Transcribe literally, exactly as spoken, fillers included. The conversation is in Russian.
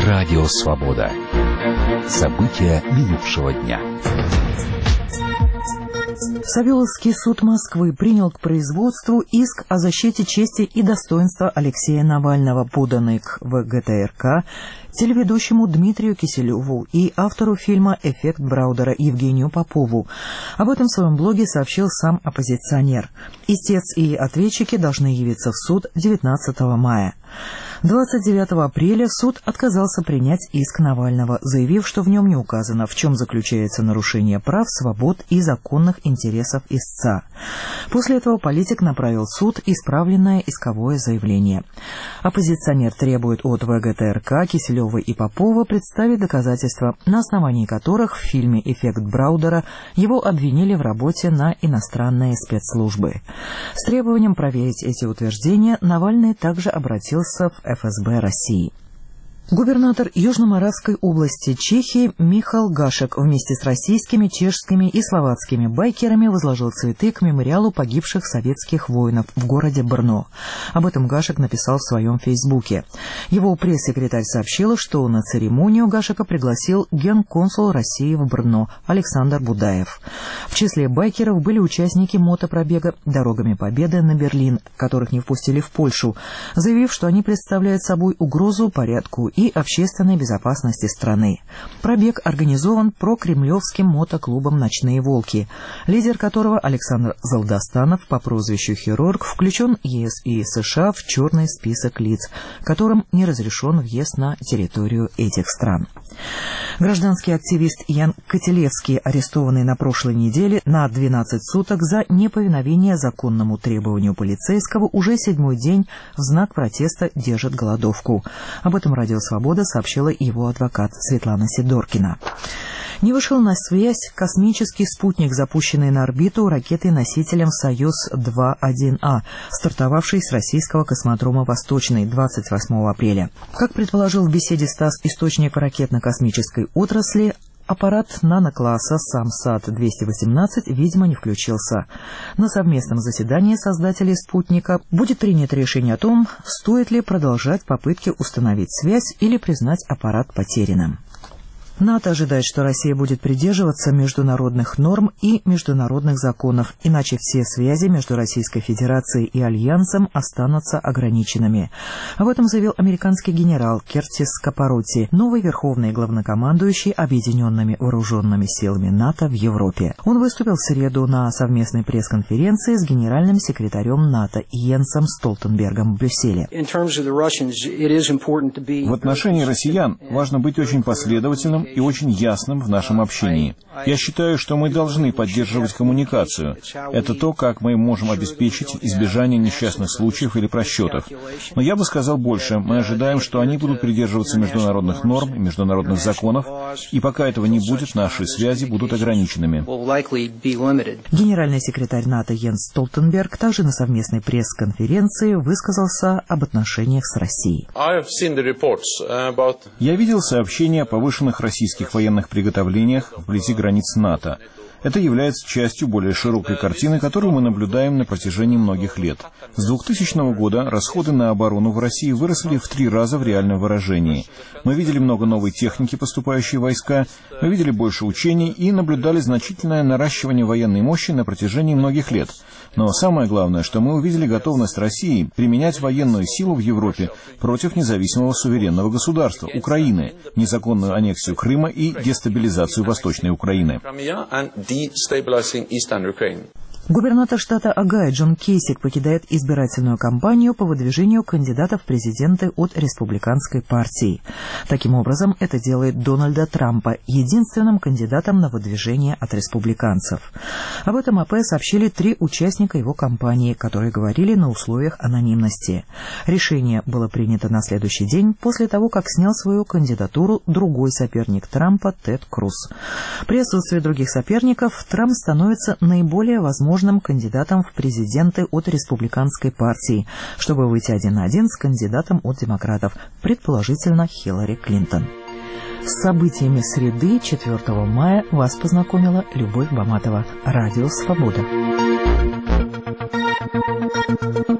Радио «Свобода». События минувшего дня. Савеловский суд Москвы принял к производству иск о защите чести и достоинства Алексея Навального, поданный к ВГТРК, телеведущему Дмитрию Киселеву и автору фильма «Эффект Браудера» Евгению Попову. Об этом в своем блоге сообщил сам оппозиционер. Истец и ответчики должны явиться в суд девятнадцатого мая. двадцать девятого апреля суд отказался принять иск Навального, заявив, что в нем не указано, в чем заключается нарушение прав, свобод и законных интересов истца. После этого политик направил в суд исправленное исковое заявление. Оппозиционер требует от ВГТРК, Киселева и Попова представить доказательства, на основании которых в фильме «Эффект Браудера» его обвинили в работе на иностранные спецслужбы. С требованием проверить эти утверждения Навальный также обратился в эф эс бэ России. Губернатор Южно-Моравской области Чехии Михал Гашек вместе с российскими, чешскими и словацкими байкерами возложил цветы к мемориалу погибших советских воинов в городе Брно. Об этом Гашек написал в своем фейсбуке. Его пресс-секретарь сообщила, что на церемонию Гашека пригласил генконсул России в Брно Александр Будаев. В числе байкеров были участники мотопробега «Дорогами Победы» на Берлин, которых не впустили в Польшу, заявив, что они представляют собой угрозу порядку и общественной безопасности страны. Пробег организован прокремлевским мотоклубом «Ночные волки», лидер которого Александр Залдостанов по прозвищу «Хирург» включен е эс и США в черный список лиц, которым не разрешен въезд на территорию этих стран. Гражданский активист Ян Котелевский, арестованный на прошлой неделе на двенадцать суток за неповиновение законному требованию полицейского, уже седьмой день в знак протеста держит голодовку. Об этом радио «Свобода» сообщила его адвокат Светлана Сидоркина. Не вышел на связь космический спутник, запущенный на орбиту ракетой-носителем «Союз два один А», стартовавший с российского космодрома «Восточный» двадцать восьмого апреля. Как предположил в беседе СТАСС источник ракетно-космической отрасли, аппарат нанокласса «Самсат двести восемнадцать», видимо, не включился. На совместном заседании создателей спутника будет принято решение о том, стоит ли продолжать попытки установить связь или признать аппарат потерянным. НАТО ожидает, что Россия будет придерживаться международных норм и международных законов, иначе все связи между Российской Федерацией и Альянсом останутся ограниченными. Об этом заявил американский генерал Кертис Капаротти, новый верховный главнокомандующий Объединенными вооруженными силами НАТО в Европе. Он выступил в среду на совместной пресс-конференции с генеральным секретарем НАТО Йенсом Столтенбергом в Брюсселе. В отношении россиян важно быть очень последовательным и очень ясным в нашем общении. Я считаю, что мы должны поддерживать коммуникацию. Это то, как мы можем обеспечить избежание несчастных случаев или просчетов. Но я бы сказал больше. Мы ожидаем, что они будут придерживаться международных норм и международных законов, и пока этого не будет, наши связи будут ограниченными. Генеральный секретарь НАТО Йенс Столтенберг также на совместной пресс-конференции высказался об отношениях с Россией. Я видел сообщения о повышенных российских военных приготовлениях вблизи границ НАТО. Это является частью более широкой картины, которую мы наблюдаем на протяжении многих лет. С двухтысячного года расходы на оборону в России выросли в три раза в реальном выражении. Мы видели много новой техники, поступающей в войска, мы видели больше учений и наблюдали значительное наращивание военной мощи на протяжении многих лет. Но самое главное, что мы увидели готовность России применять военную силу в Европе против независимого суверенного государства, Украины, незаконную аннексию Крыма и дестабилизацию Восточной Украины. Губернатор штата Огайо Джон Кейсик покидает избирательную кампанию по выдвижению кандидатов в президенты от республиканской партии. Таким образом, это делает Дональда Трампа единственным кандидатом на выдвижение от республиканцев. Об этом АП сообщили три участника его кампании, которые говорили на условиях анонимности. Решение было принято на следующий день после того, как снял свою кандидатуру другой соперник Трампа Тед Круз. При отсутствии других соперников Трамп становится наиболее возможным кандидатом в президенты от республиканской партии, чтобы выйти один на один с кандидатом от демократов, предположительно Хиллари Клинтон. С событиями среды четвёртого мая вас познакомила Любовь Баматова. Радио «Свобода».